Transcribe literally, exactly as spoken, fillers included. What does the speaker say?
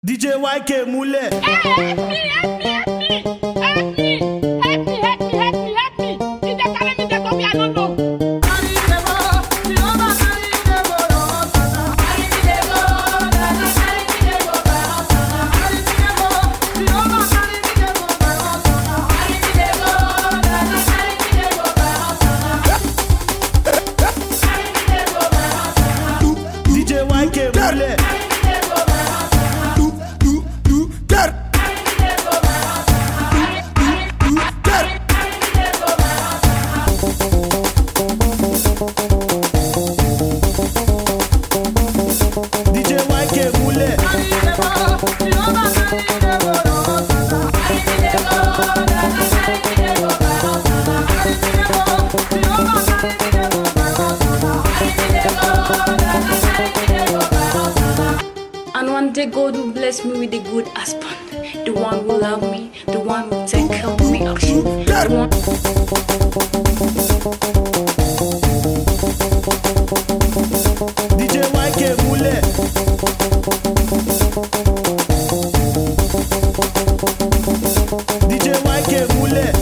D J Y K múlẹ̀. Help me, help me, help me, help me, help me, help me, help me, help me. D J carry me, take me, I don't know. D J Y K múlẹ̀. D J Y K múlẹ̀. And one day God will bless me with a good husband, the one who love me, the one who take care of me. The one D J Y K múlẹ̀. D J Y K múlẹ̀.